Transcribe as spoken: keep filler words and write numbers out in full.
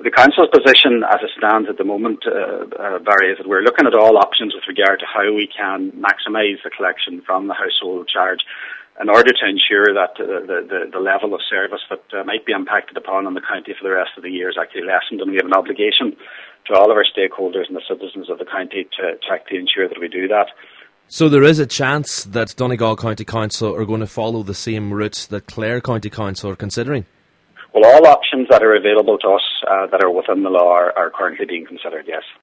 the council's position as it stands at the moment, uh, uh, Barry, is that we're looking at all options with regard to how we can maximise the collection from the household charge in order to ensure that uh, the, the, the level of service that uh, might be impacted upon on the county for the rest of the year is actually lessened, and we have an obligation to all of our stakeholders and the citizens of the county to, to actually ensure that we do that. So there is a chance that Donegal County Council are going to follow the same route that Clare County Council are considering? Well, all options that are available to us uh, that are within the law are, are currently being considered, yes.